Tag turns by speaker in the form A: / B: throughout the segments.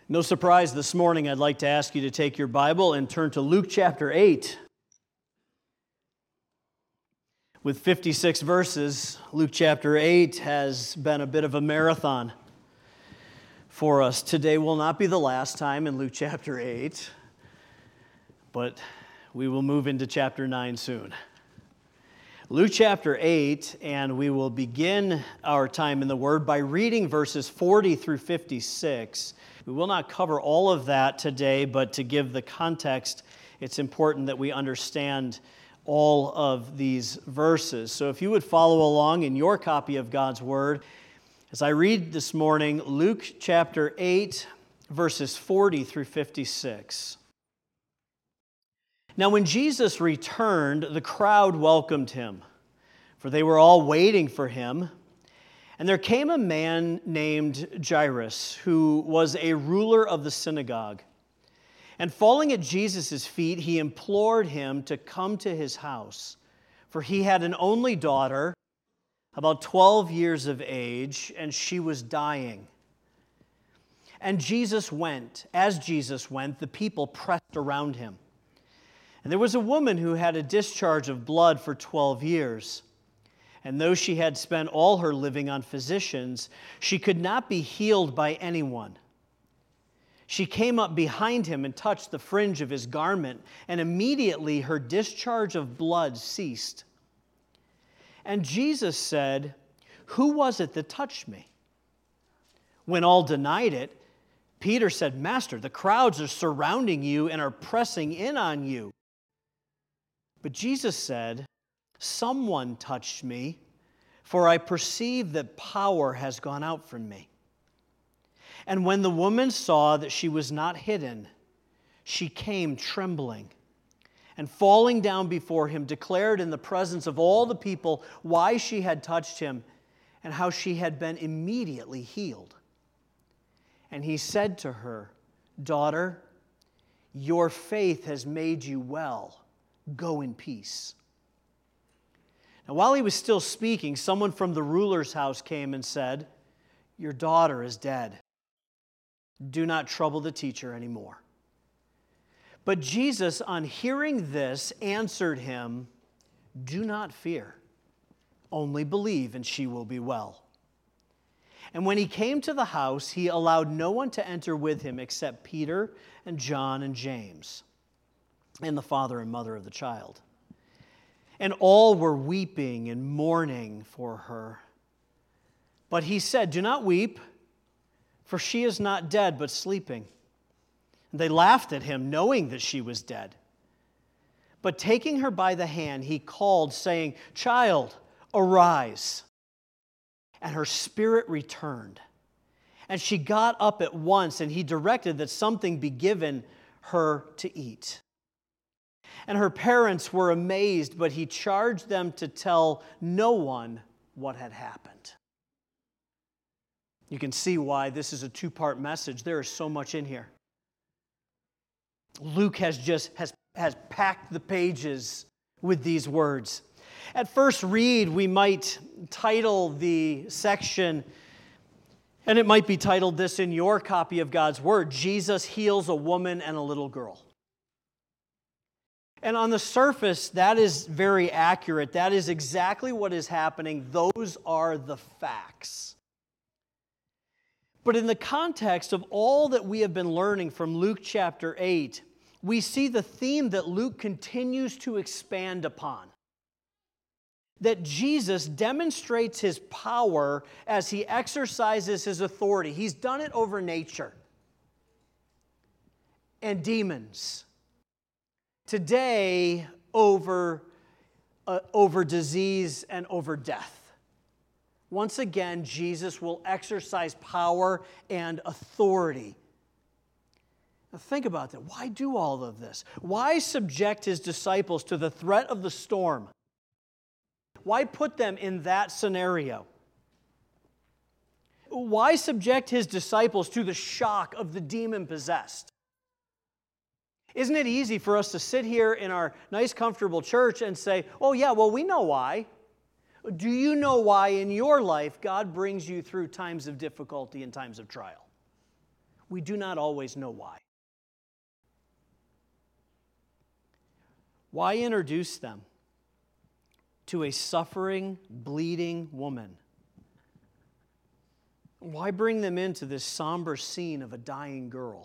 A: No surprise this morning, I'd like to ask you to take your Bible and turn to Luke chapter 8. With 56 verses, Luke chapter 8 has been a bit of a marathon for us. Today will not be the last time in Luke chapter 8, but we will move into chapter 9 soon. Luke chapter 8, and we will begin our time in the Word by reading verses 40 through 56. We will not cover all of that today, but to give the context, it's important that we understand all of these verses. So if you would follow along in your copy of God's Word, as I read this morning, Luke chapter 8, verses 40 through 56. Now when Jesus returned, the crowd welcomed him, for they were all waiting for him. And there came a man named Jairus, who was a ruler of the synagogue. And falling at Jesus' feet, he implored him to come to his house, for he had an only daughter, about 12 years of age, and she was dying. And Jesus went. As Jesus went, the people pressed around him. And there was a woman who had a discharge of blood for 12 years. And though she had spent all her living on physicians, she could not be healed by anyone. She came up behind him and touched the fringe of his garment, and immediately her discharge of blood ceased. And Jesus said, "Who was it that touched me?" When all denied it, Peter said, "Master, the crowds are surrounding you and are pressing in on you." But Jesus said, "Someone touched me, for I perceive that power has gone out from me." And when the woman saw that she was not hidden, she came trembling, and falling down before him, declared in the presence of all the people why she had touched him and how she had been immediately healed. And he said to her, "Daughter, your faith has made you well. Go in peace." Now, while he was still speaking, someone from the ruler's house came and said, "Your daughter is dead. Do not trouble the teacher anymore." But Jesus, on hearing this, answered him, "Do not fear. Only believe, and she will be well." And when he came to the house, he allowed no one to enter with him except Peter and John and James, and the father and mother of the child. And all were weeping and mourning for her. But he said, "Do not weep, for she is not dead, but sleeping." And they laughed at him, knowing that she was dead. But taking her by the hand, he called, saying, "Child, arise." And her spirit returned. And she got up at once, and he directed that something be given her to eat. And her parents were amazed, but he charged them to tell no one what had happened. You can see why this is a two-part message. There is so much in here. Luke has packed the pages with these words. At first read, we might title the section, and it might be titled this in your copy of God's Word, "Jesus heals a woman and a little girl." And on the surface, that is very accurate. That is exactly what is happening. Those are the facts. But in the context of all that we have been learning from Luke chapter 8, we see the theme that Luke continues to expand upon. That Jesus demonstrates his power as he exercises his authority. He's done it over nature and demons. Today, over disease and over death. Once again, Jesus will exercise power and authority. Now think about that. Why do all of this? Why subject his disciples to the threat of the storm? Why put them in that scenario? Why subject his disciples to the shock of the demon-possessed? Isn't it easy for us to sit here in our nice, comfortable church and say, "Oh yeah, well, we know why." Do you know why in your life God brings you through times of difficulty and times of trial? We do not always know why. Why introduce them to a suffering, bleeding woman? Why bring them into this somber scene of a dying girl?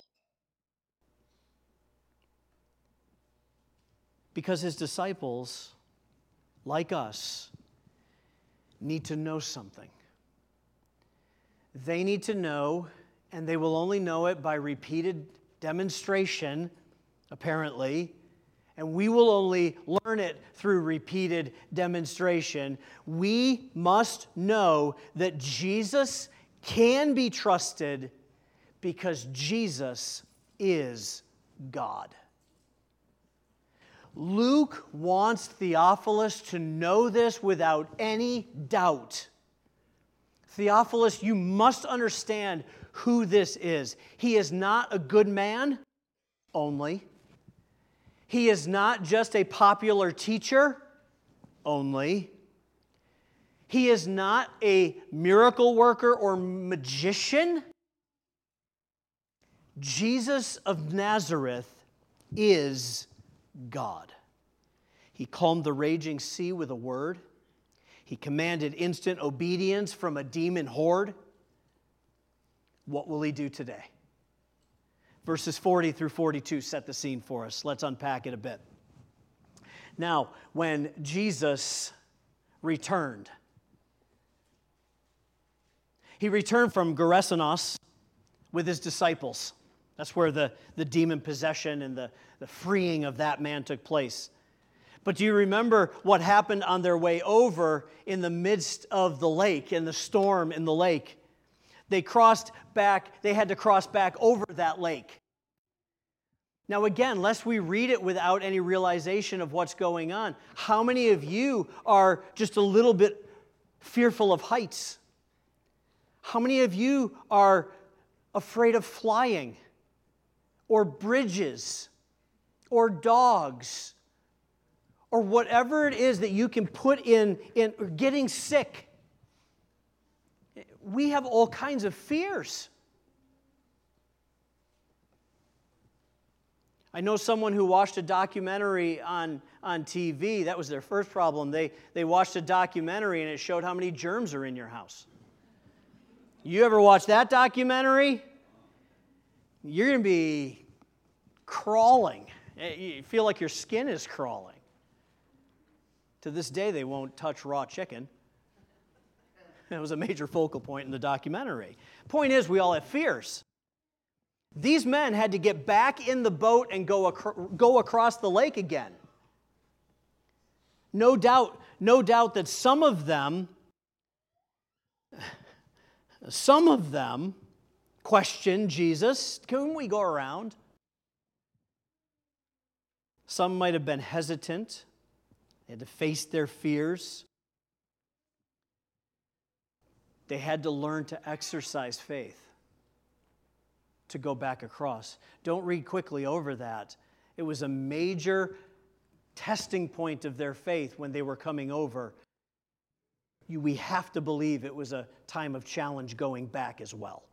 A: Because his disciples, like us, need to know something. They need to know, and they will only know it by repeated demonstration, apparently, and we will only learn it through repeated demonstration. We must know that Jesus can be trusted because Jesus is God. Luke wants Theophilus to know this without any doubt. Theophilus, you must understand who this is. He is not a good man only. He is not just a popular teacher only. He is not a miracle worker or magician. Jesus of Nazareth is God. He calmed the raging sea with a word. He commanded instant obedience from a demon horde. What will he do today? Verses 40 through 42 set the scene for us. Let's unpack it a bit. Now, when Jesus returned, he returned from Gerasenos with his disciples. That's where the demon possession and the freeing of that man took place. But do you remember what happened on their way over in the midst of the lake, in the storm in the lake? They had to cross back over that lake. Now again, lest we read it without any realization of what's going on, how many of you are just a little bit fearful of heights? How many of you are afraid of flying, or bridges, or dogs, or whatever it is that you can put in getting sick? We have all kinds of fears. I know someone who watched a documentary on TV. That was their first problem. They watched a documentary and it showed how many germs are in your house. You ever watch that documentary? You're going to be crawling. You feel like your skin is crawling. To this day, they won't touch raw chicken. That was a major focal point in the documentary. Point is, we all have fears. These men had to get back in the boat and go across the lake again. No doubt that some of them questioned Jesus. Can we go around? Some might have been hesitant. They had to face their fears. They had to learn to exercise faith to go back across. Don't read quickly over that. It was a major testing point of their faith when they were coming over. We have to believe it was a time of challenge going back as well.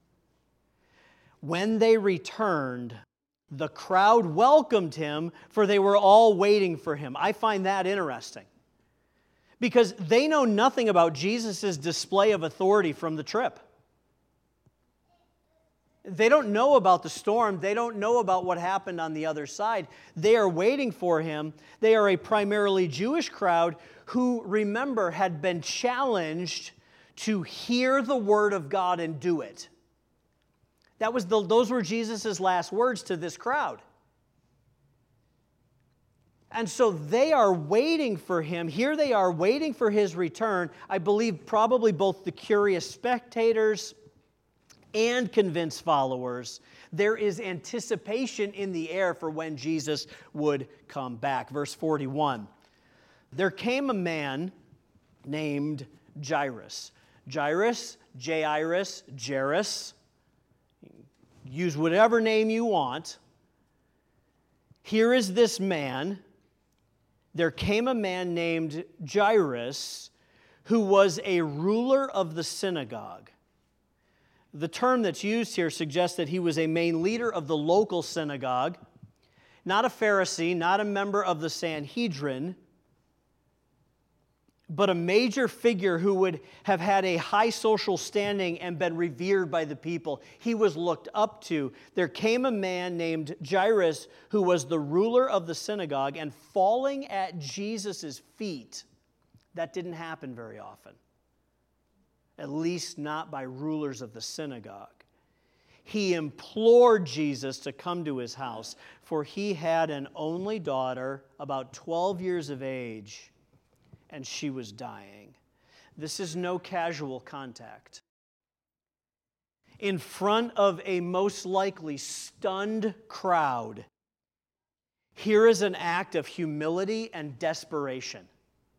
A: When they returned, the crowd welcomed him, for they were all waiting for him. I find that interesting, because they know nothing about Jesus' display of authority from the trip. They don't know about the storm. They don't know about what happened on the other side. They are waiting for him. They are a primarily Jewish crowd who, remember, had been challenged to hear the word of God and do it. Those were Jesus' last words to this crowd. And so they are waiting for him. Here they are waiting for his return. I believe probably both the curious spectators and convinced followers. There is anticipation in the air for when Jesus would come back. Verse 41. There came a man named Jairus. Jairus, Jairus, Jairus. Use whatever name you want. Here is this man. There came a man named Jairus who was a ruler of the synagogue. The term that's used here suggests that he was a main leader of the local synagogue, not a Pharisee, not a member of the Sanhedrin, but a major figure who would have had a high social standing and been revered by the people. He was looked up to. There came a man named Jairus who was the ruler of the synagogue, and falling at Jesus' feet, that didn't happen very often, at least not by rulers of the synagogue. He implored Jesus to come to his house, for he had an only daughter, about 12 years of age, and she was dying. This is no casual contact. In front of a most likely stunned crowd, here is an act of humility and desperation.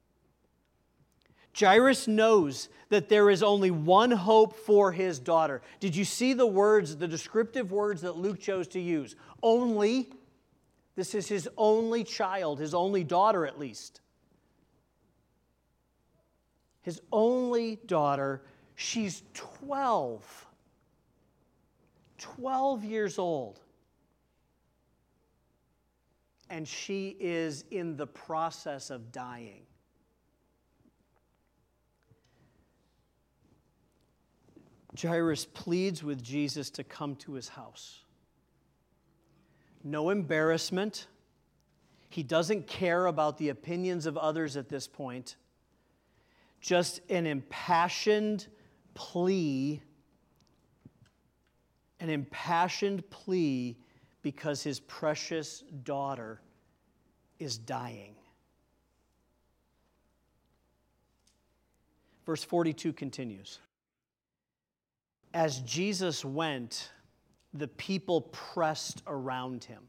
A: Jairus knows that there is only one hope for his daughter. Did you see the words, the descriptive words that Luke chose to use? Only. This is his only child, his only daughter at least. His only daughter. She's 12. 12 years old. And she is in the process of dying. Jairus pleads with Jesus to come to his house. No embarrassment. He doesn't care about the opinions of others at this point. Just an impassioned plea. An impassioned plea because his precious daughter is dying. Verse 42 continues. As Jesus went, the people pressed around him.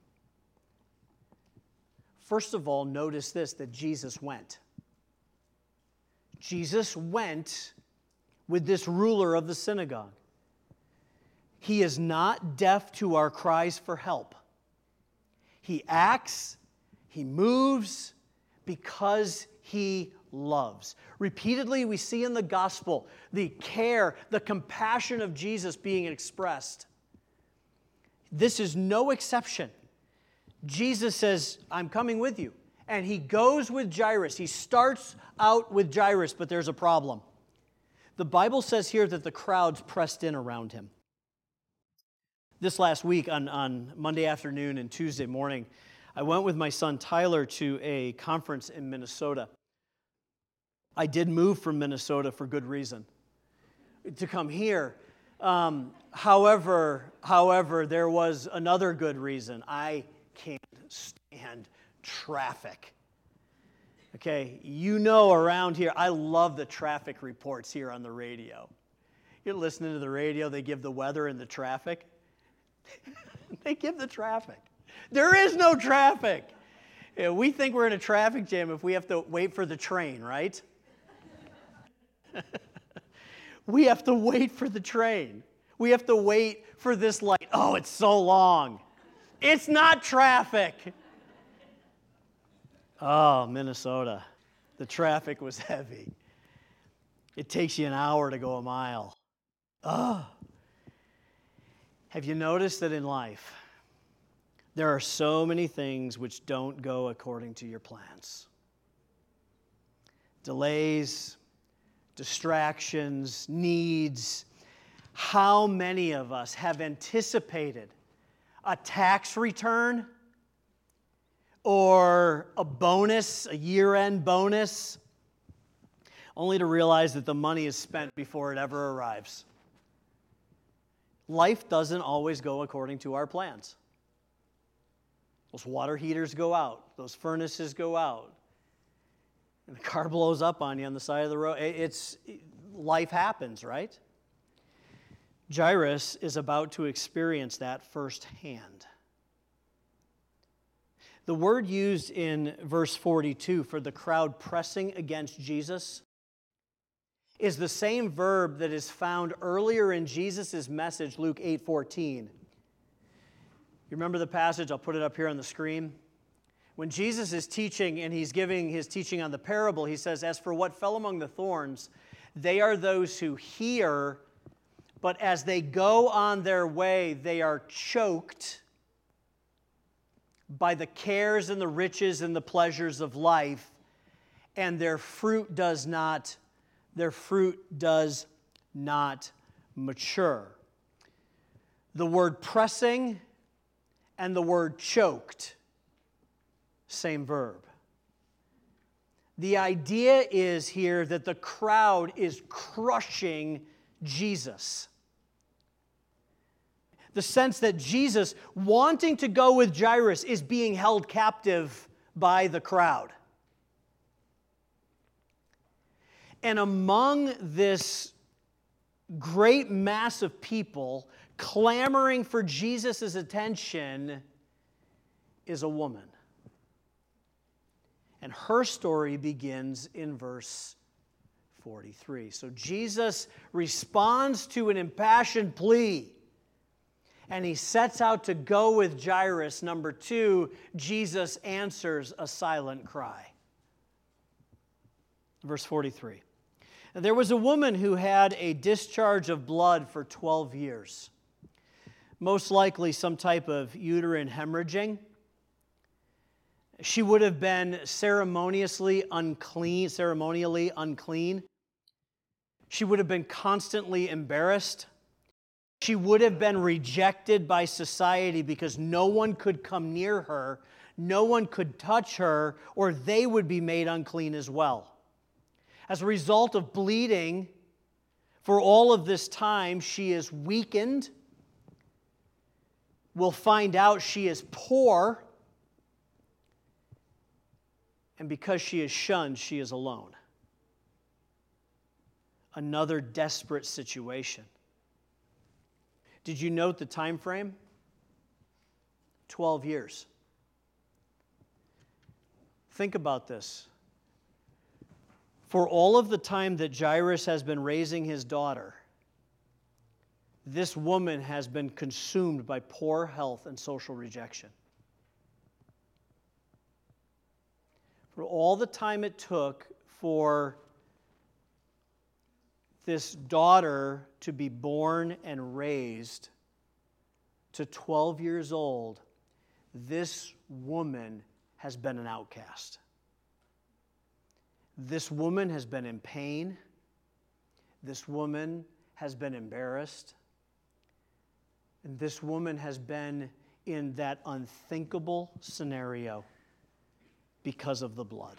A: First of all, notice this, that Jesus went. Jesus went with this ruler of the synagogue. He is not deaf to our cries for help. He acts, he moves because he loves. Repeatedly, we see in the gospel the care, the compassion of Jesus being expressed. This is no exception. Jesus says, I'm coming with you. And he goes with Jairus. He starts out with Jairus, but there's a problem. The Bible says here that the crowds pressed in around him. This last week on Monday afternoon and Tuesday morning, I went with my son Tyler to a conference in Minnesota. I did move from Minnesota for good reason, to come here. However, there was another good reason. I can't stand traffic. Okay, you know around here, I love the traffic reports here on the radio. You're listening to the radio, they give the weather and the traffic. They give the traffic. There is no traffic. Yeah, we think we're in a traffic jam if we have to wait for the train, right? We have to wait for the train. We have to wait for this light. Oh, it's so long. It's not traffic. Oh, Minnesota. The traffic was heavy. It takes you an hour to go a mile. Oh. Have you noticed that in life, there are so many things which don't go according to your plans? Delays, distractions, needs. How many of us have anticipated a tax return or a bonus, a year-end bonus, only to realize that the money is spent before it ever arrives? Life doesn't always go according to our plans. Those water heaters go out. Those furnaces go out. And the car blows up on you on the side of the road. Life happens, right? Jairus is about to experience that firsthand. The word used in verse 42 for the crowd pressing against Jesus is the same verb that is found earlier in Jesus' message, Luke 8:14. You remember the passage? I'll put it up here on the screen. When Jesus is teaching and he's giving his teaching on the parable, he says, as for what fell among the thorns, they are those who hear, But as they go on their way, they are choked by the cares and the riches and the pleasures of life, and their fruit does not mature. The word pressing and the word choked, same verb. The idea is here that the crowd is crushing Jesus. The sense that Jesus, wanting to go with Jairus, is being held captive by the crowd. And among this great mass of people clamoring for Jesus' attention is a woman. And her story begins in verse 43. So Jesus responds to an impassioned plea, and he sets out to go with Jairus. Number 2, Jesus answers a silent cry. Verse 43. There was a woman who had a discharge of blood for 12 years, most likely some type of uterine hemorrhaging. She would have been ceremonially unclean. She would have been constantly embarrassed. She would have been rejected by society because no one could come near her, no one could touch her, or they would be made unclean as well. As a result of bleeding for all of this time, she is weakened. We'll find out she is poor. And because she is shunned, she is alone. Another desperate situation. Did you note the time frame? 12 years. Think about this. For all of the time that Jairus has been raising his daughter, this woman has been consumed by poor health and social rejection. For all the time it took for this daughter to be born and raised to 12 years old, this woman has been an outcast. This woman has been in pain. This woman has been embarrassed. And this woman has been in that unthinkable scenario because of the blood.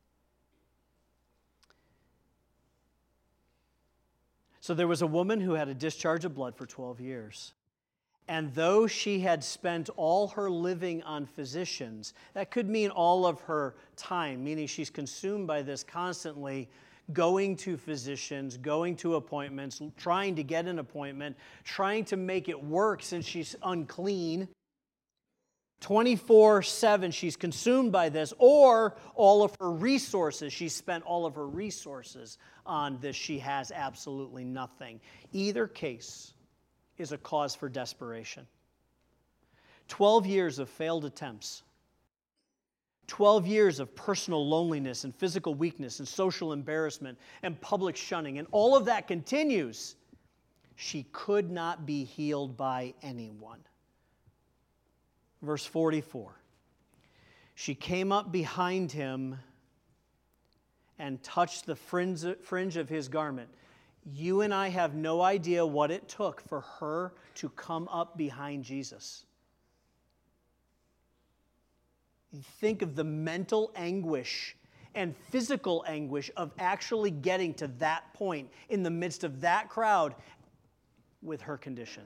A: So there was a woman who had a discharge of blood for 12 years. And though she had spent all her living on physicians, that could mean all of her time, meaning she's consumed by this constantly, going to physicians, going to appointments, trying to get an appointment, trying to make it work since she's unclean. 24/7 she's consumed by this, or all of her resources, she spent all of her resources on this. She has absolutely nothing. Either case is a cause for desperation. 12 years of failed attempts. 12 years of personal loneliness and physical weakness and social embarrassment and public shunning, and all of that continues. She could not be healed by anyone. Verse 44. She came up behind him and touched the fringe of his garment. You and I have no idea what it took for her to come up behind Jesus. You think of the mental anguish and physical anguish of actually getting to that point in the midst of that crowd with her condition.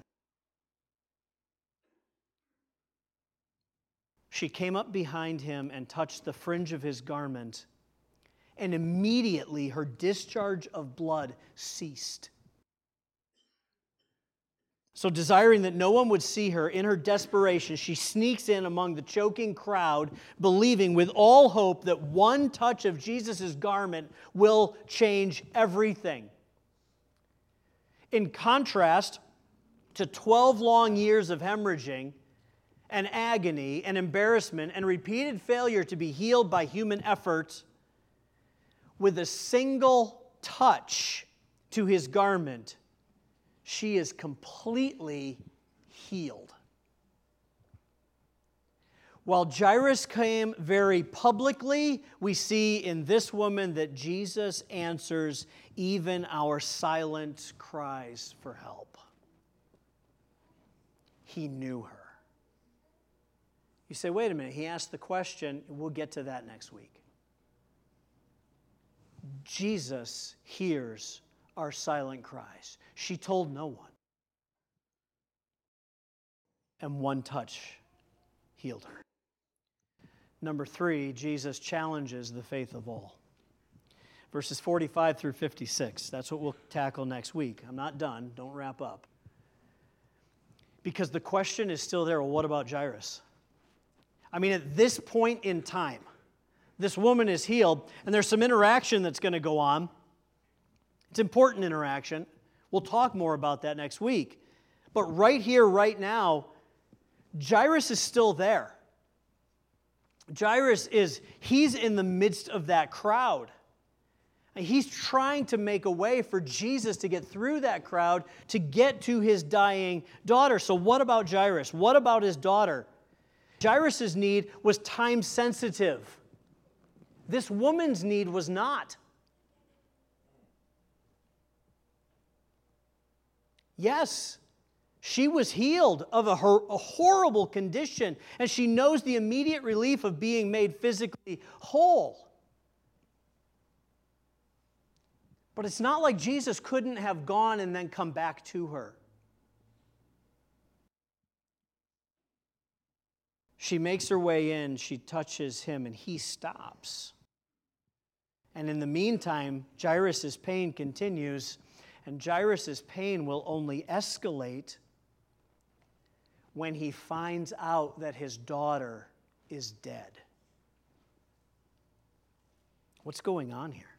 A: She came up behind him and touched the fringe of his garment, and immediately her discharge of blood ceased. So, desiring that no one would see her, in her desperation, she sneaks in among the choking crowd, believing with all hope that one touch of Jesus' garment will change everything. In contrast to 12 long years of hemorrhaging and agony and embarrassment and repeated failure to be healed by human effort, with a single touch to his garment, she is completely healed. While Jairus came very publicly, we see in this woman that Jesus answers even our silent cries for help. He knew her. You say, wait a minute, he asked the question. We'll get to that next week. Jesus hears our silent cries. She told no one. And one touch healed her. Number 3, Jesus challenges the faith of all. Verses 45 through 56. That's what we'll tackle next week. I'm not done. Don't wrap up. Because the question is still there, well, what about Jairus? I mean, at this point in time, this woman is healed, and there's some interaction that's going to go on. It's important interaction. We'll talk more about that next week. But right here, right now, Jairus is still there. Jairus he's in the midst of that crowd. And he's trying to make a way for Jesus to get through that crowd to get to his dying daughter. So what about Jairus? What about his daughter? Jairus' need was time sensitive. This woman's need was not. Yes, she was healed of a horrible condition, and she knows the immediate relief of being made physically whole. But it's not like Jesus couldn't have gone and then come back to her. She makes her way in, she touches him, and he stops. And in the meantime, Jairus' pain continues, and Jairus' pain will only escalate when he finds out that his daughter is dead. What's going on here?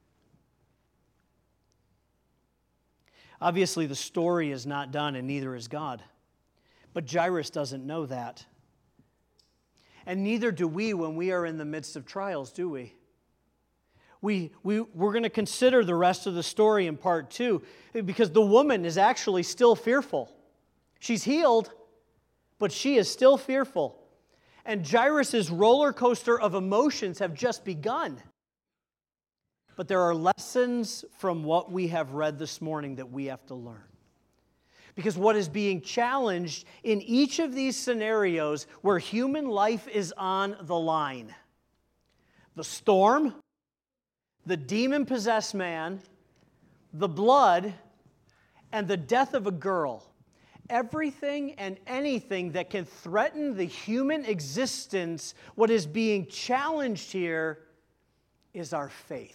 A: Obviously, the story is not done, and neither is God. But Jairus doesn't know that. And neither do we when we are in the midst of trials, do we? We're going to consider the rest of the story in part 2, because the woman is actually still fearful. She's healed, but she is still fearful. And Jairus' roller coaster of emotions have just begun. But there are lessons from what we have read this morning that we have to learn. Because what is being challenged in each of these scenarios where human life is on the line, the storm, the demon-possessed man, the blood, and the death of a girl, everything and anything that can threaten the human existence, what is being challenged here is our faith.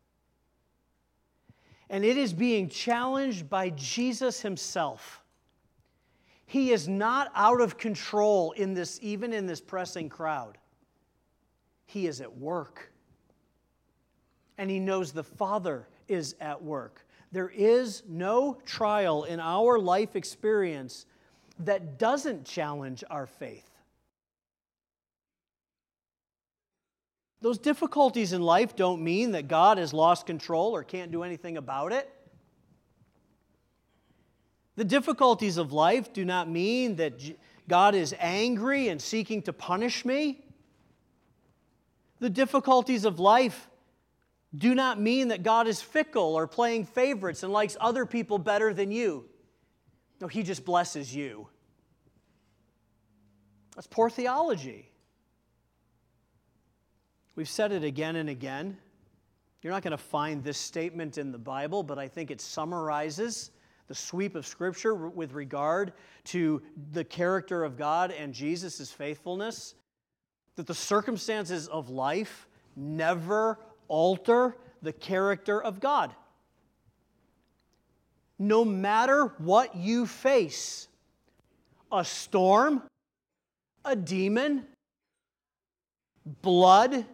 A: And it is being challenged by Jesus himself. He is not out of control even in this pressing crowd. He is at work. And he knows the Father is at work. There is no trial in our life experience that doesn't challenge our faith. Those difficulties in life don't mean that God has lost control or can't do anything about it. The difficulties of life do not mean that God is angry and seeking to punish me. The difficulties of life do not mean that God is fickle or playing favorites and likes other people better than you. No, he just blesses you. That's poor theology. We've said it again and again. You're not going to find this statement in the Bible, but I think it summarizes the sweep of Scripture with regard to the character of God and Jesus' faithfulness, that the circumstances of life never alter the character of God. No matter what you face, a storm, a demon, blood,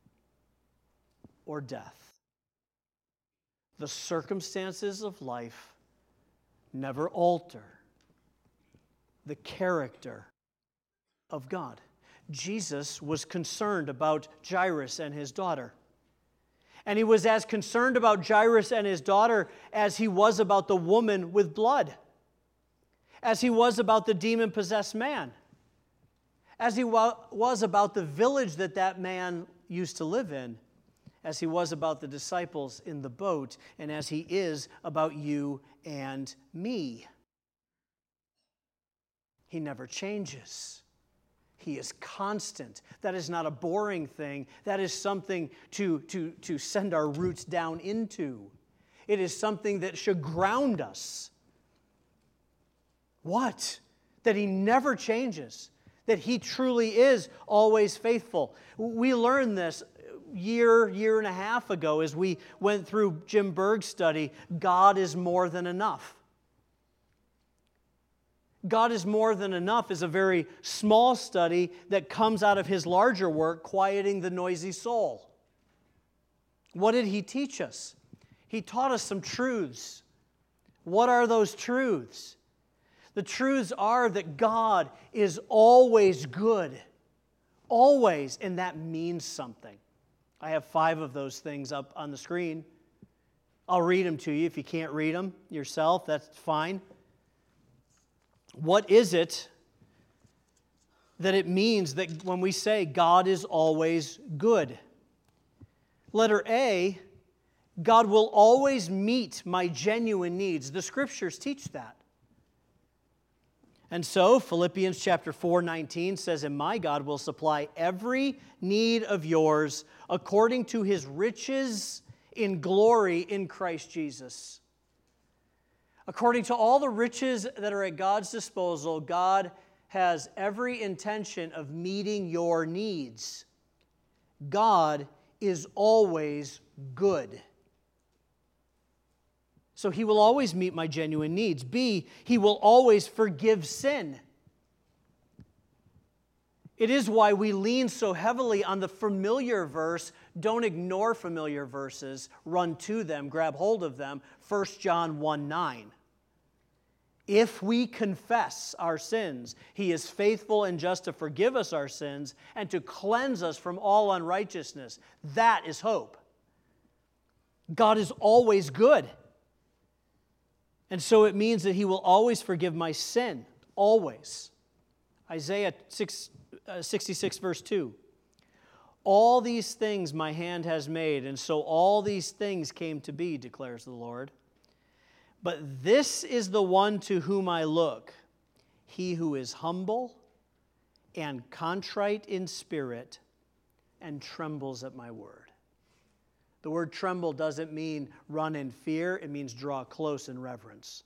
A: or death, the circumstances of life never alter the character of God. Jesus was concerned about Jairus and his daughter. And he was as concerned about Jairus and his daughter as he was about the woman with blood. as he was about the demon-possessed man, as he was about the village that that man used to live in, as he was about the disciples in the boat, and as he is about you and me. He never changes. He is constant. That is not a boring thing. That is something to send our roots down into. It is something that should ground us. What? That he never changes. That he truly is always faithful. We learned this year and a half ago as we went through Jim Berg's study, God is more than enough. God is more than enough is a very small study that comes out of his larger work, Quieting the Noisy Soul. What did he teach us? He taught us some truths. What are those truths? The truths are that God is always good. Always, and that means something. I have 5 of those things up on the screen. I'll read them to you. If you can't read them yourself, that's fine. What is it that it means that when we say God is always good? Letter A, God will always meet my genuine needs. The Scriptures teach that. And so, Philippians chapter 4:19 says, "And my God will supply every need of yours according to his riches in glory in Christ Jesus." According to all the riches that are at God's disposal, God has every intention of meeting your needs. God is always good. So he will always meet my genuine needs. B, he will always forgive sin. It is why we lean so heavily on the familiar verse. Don't ignore familiar verses. Run to them, grab hold of them. 1 John 1:9. If we confess our sins, he is faithful and just to forgive us our sins and to cleanse us from all unrighteousness. That is hope. God is always good. And so it means that he will always forgive my sin. Always. Isaiah 66 verse 2. All these things my hand has made, and so all these things came to be, declares the Lord. But this is the one to whom I look, he who is humble and contrite in spirit and trembles at my word. The word tremble doesn't mean run in fear. It means draw close in reverence.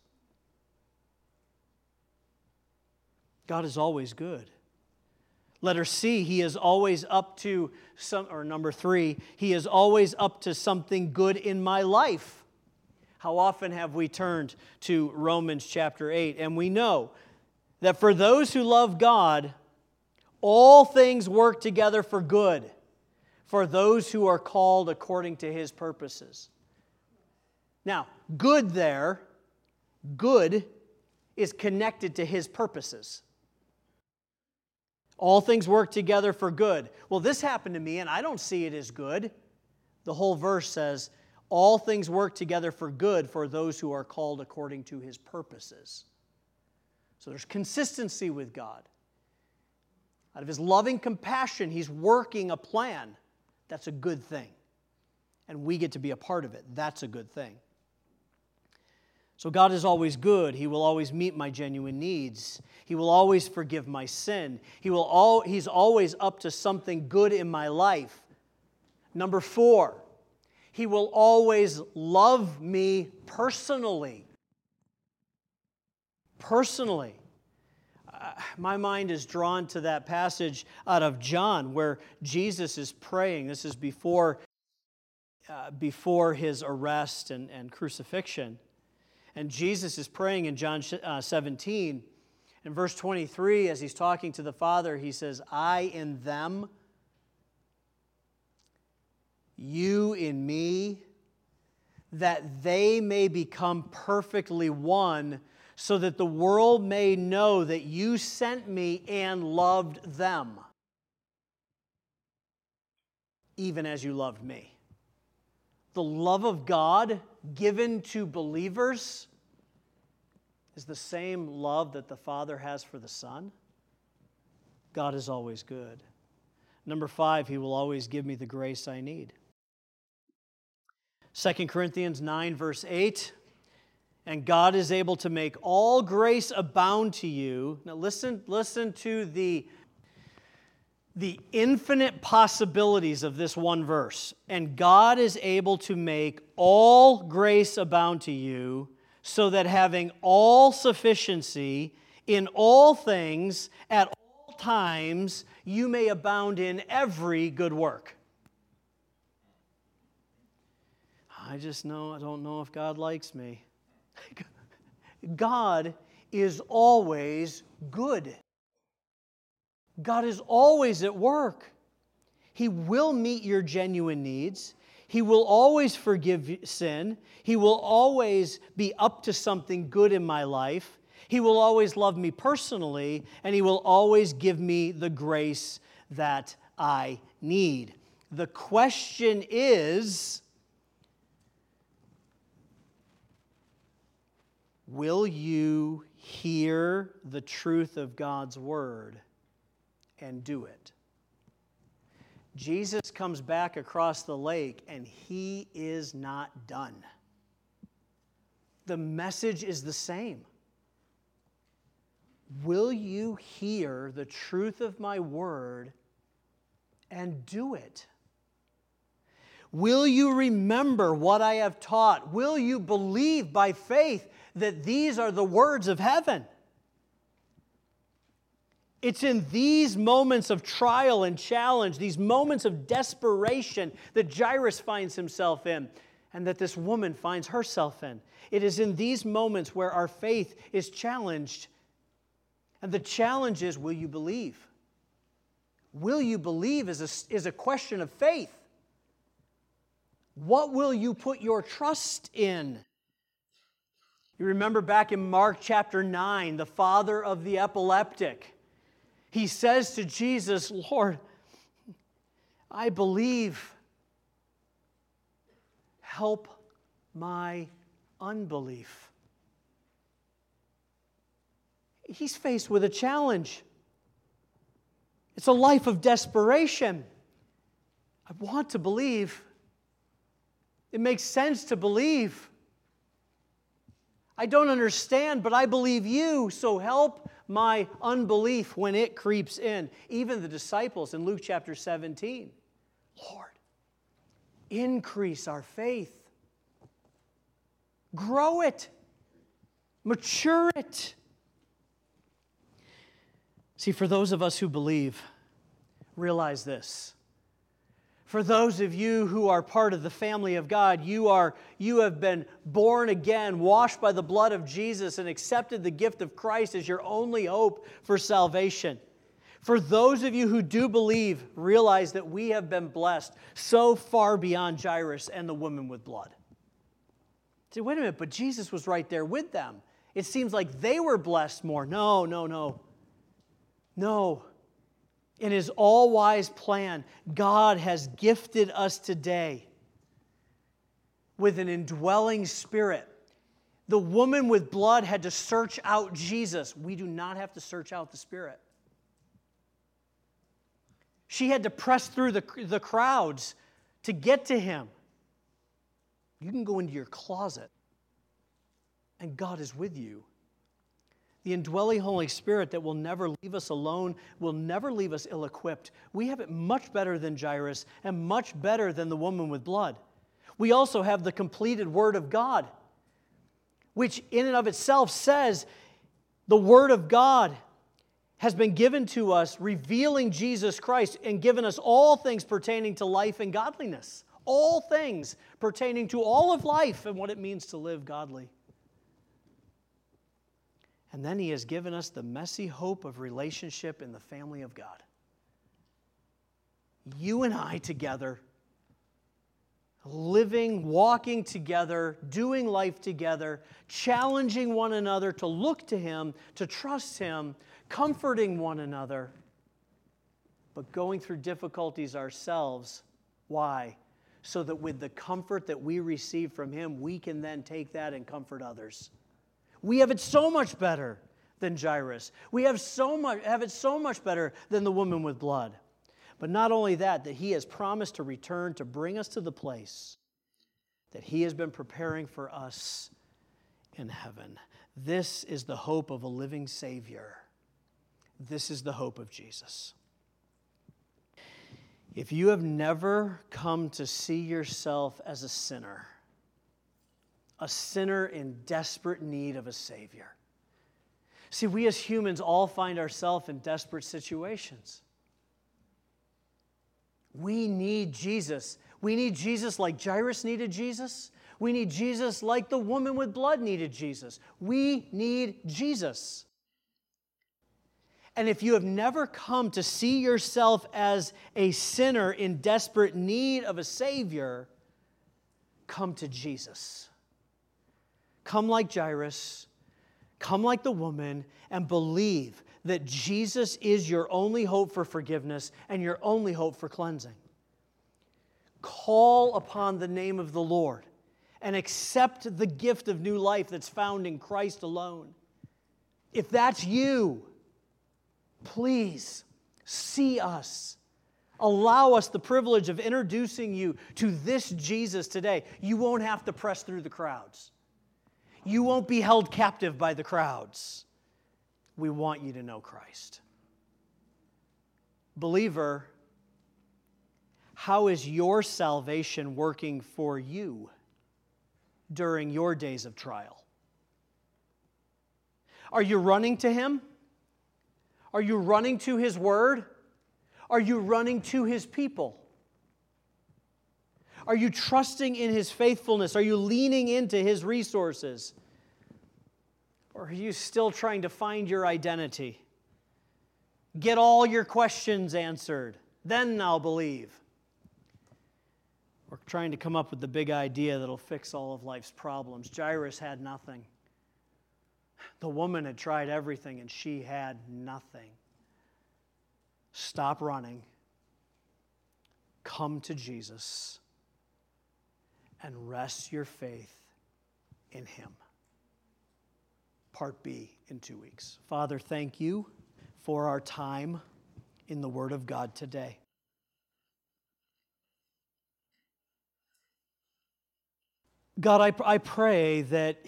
A: God is always good. Letter C, he is always up to number 3, he is always up to something good in my life. How often have we turned to Romans chapter 8? And we know that for those who love God, all things work together for good, for those who are called according to his purposes. Now, good is connected to his purposes. All things work together for good. Well, this happened to me, and I don't see it as good. The whole verse says, all things work together for good for those who are called according to his purposes. So there's consistency with God. Out of his loving compassion, he's working a plan. That's a good thing. And we get to be a part of it. That's a good thing. So God is always good. He will always meet my genuine needs. He will always forgive my sin. He's always up to something good in my life. Number 4, he will always love me personally. Personally. My mind is drawn to that passage out of John where Jesus is praying. This is before his arrest and crucifixion. And Jesus is praying in John 17. In verse 23, as he's talking to the Father, he says, I in them, you in me, that they may become perfectly one, so that the world may know that you sent me and loved them, even as you loved me. The love of God given to believers is the same love that the Father has for the Son. God is always good. Number 5, He will always give me the grace I need. 2 Corinthians 9, verse 8, and God is able to make all grace abound to you. Now listen to the infinite possibilities of this one verse. And God is able to make all grace abound to you, so that having all sufficiency in all things at all times, you may abound in every good work. I don't know if God likes me. God is always good. God is always at work. He will meet your genuine needs. He will always forgive sin. He will always be up to something good in my life. He will always love me personally, and He will always give me the grace that I need. The question is, will you hear the truth of God's Word and do it? Jesus comes back across the lake, and He is not done. The message is the same. Will you hear the truth of my word and do it? Will you remember what I have taught? Will you believe by faith that these are the words of heaven? It's in these moments of trial and challenge, these moments of desperation that Jairus finds himself in and that this woman finds herself in. It is in these moments where our faith is challenged. And the challenge is, will you believe? Will you believe is a question of faith. What will you put your trust in? You remember back in Mark chapter 9, the father of the epileptic. He says to Jesus, Lord, I believe. Help my unbelief. He's faced with a challenge. It's a life of desperation. I want to believe. It makes sense to believe. I don't understand, but I believe you, so help my unbelief when it creeps in. Even the disciples in Luke chapter 17. Lord, increase our faith. Grow it. Mature it. See, for those of us who believe, realize this. For those of you who are part of the family of God, you have been born again, washed by the blood of Jesus, and accepted the gift of Christ as your only hope for salvation. For those of you who do believe, realize that we have been blessed so far beyond Jairus and the woman with blood. Say, wait a minute, but Jesus was right there with them. It seems like they were blessed more. No. In His all-wise plan, God has gifted us today with an indwelling Spirit. The woman with blood had to search out Jesus. We do not have to search out the Spirit. She had to press through the crowds to get to Him. You can go into your closet, and God is with you. The indwelling Holy Spirit that will never leave us alone, will never leave us ill-equipped. We have it much better than Jairus and much better than the woman with blood. We also have the completed Word of God, which in and of itself says the Word of God has been given to us, revealing Jesus Christ and given us all things pertaining to life and godliness. All things pertaining to all of life and what it means to live godly. And then He has given us the messy hope of relationship in the family of God. You and I together, living, walking together, doing life together, challenging one another to look to Him, to trust Him, comforting one another, but going through difficulties ourselves. Why? So that with the comfort that we receive from Him, we can then take that and comfort others. We have it so much better than Jairus. We have it so much better than the woman with blood. But not only that he has promised to return to bring us to the place that he has been preparing for us in heaven. This is the hope of a living Savior. This is the hope of Jesus. If you have never come to see yourself as a sinner in desperate need of a Savior. See, we as humans all find ourselves in desperate situations. We need Jesus. We need Jesus like Jairus needed Jesus. We need Jesus like the woman with blood needed Jesus. We need Jesus. And if you have never come to see yourself as a sinner in desperate need of a Savior, come to Jesus. Come like Jairus, come like the woman, and believe that Jesus is your only hope for forgiveness and your only hope for cleansing. Call upon the name of the Lord and accept the gift of new life that's found in Christ alone. If that's you, please see us. Allow us the privilege of introducing you to this Jesus today. You won't have to press through the crowds. You won't be held captive by the crowds. We want you to know Christ. Believer, how is your salvation working for you during your days of trial? Are you running to Him? Are you running to His Word? Are you running to His people? Are you trusting in His faithfulness? Are you leaning into His resources? Or are you still trying to find your identity? Get all your questions answered, then I'll believe. We're trying to come up with the big idea that'll fix all of life's problems. Jairus had nothing. The woman had tried everything and she had nothing. Stop running. Come to Jesus and rest your faith in Him. Part B in 2 weeks. Father, thank you for our time in the Word of God today. God, I pray that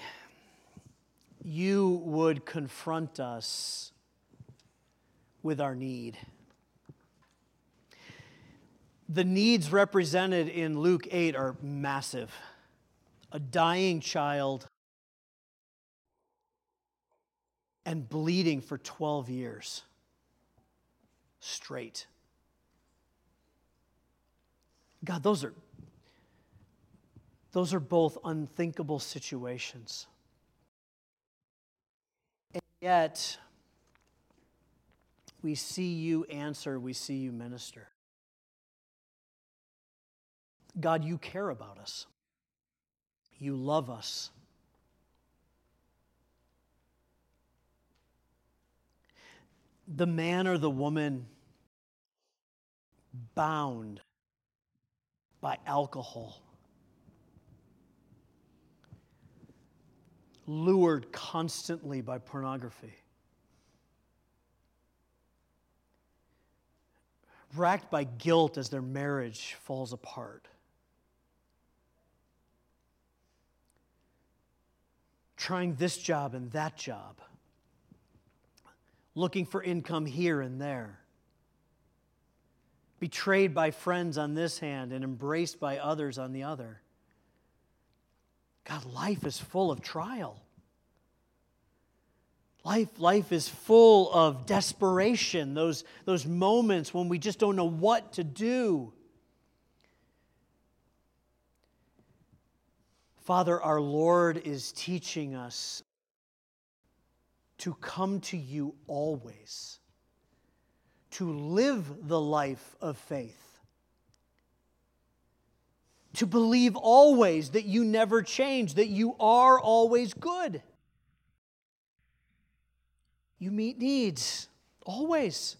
A: you would confront us with our need. The needs represented in Luke 8 are massive. A dying child and bleeding for 12 years straight. God, those are both unthinkable situations. And yet, we see you answer, we see you minister. God, you care about us. You love us. The man or the woman bound by alcohol, lured constantly by pornography, racked by guilt as their marriage falls apart, trying this job and that job, looking for income here and there, betrayed by friends on this hand and embraced by others on the other. God, life is full of trial. Life is full of desperation, those moments when we just don't know what to do. Father, our Lord is teaching us to come to you always, to live the life of faith, to believe always that you never change, that you are always good. You meet needs always.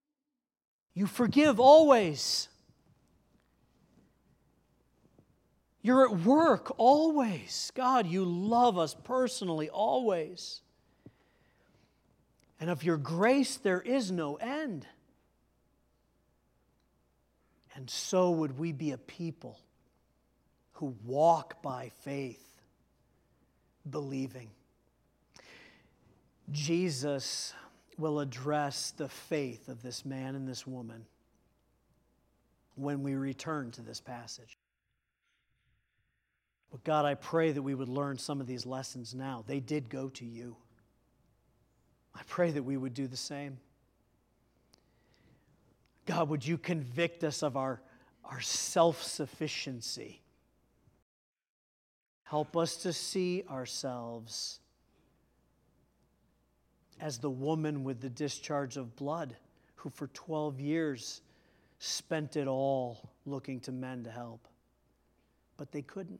A: You forgive always. You're at work always. God, you love us personally always. And of your grace there is no end. And so would we be a people who walk by faith, believing. Jesus will address the faith of this man and this woman when we return to this passage. But God, I pray that we would learn some of these lessons now. They did go to you. I pray that we would do the same. God, would you convict us of our self-sufficiency? Help us to see ourselves as the woman with the discharge of blood who for 12 years spent it all looking to men to help. But they couldn't.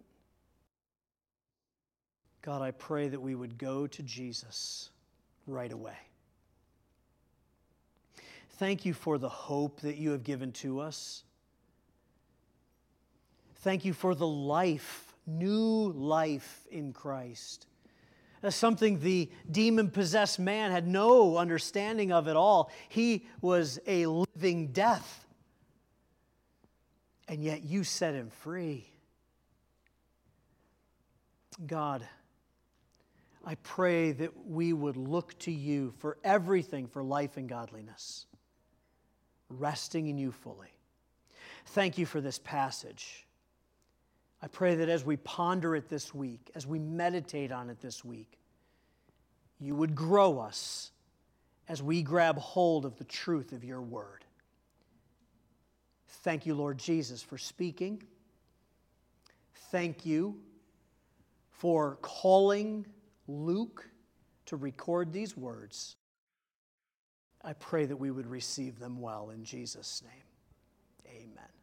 A: God, I pray that we would go to Jesus right away. Thank you for the hope that you have given to us. Thank you for the life, new life in Christ. That's something the demon-possessed man had no understanding of at all. He was a living death. And yet you set him free. God, I pray that we would look to you for everything for life and godliness, resting in you fully. Thank you for this passage. I pray that as we ponder it this week, as we meditate on it this week, you would grow us as we grab hold of the truth of your word. Thank you, Lord Jesus, for speaking. Thank you for calling Luke to record these words. I pray that we would receive them well in Jesus' name. Amen.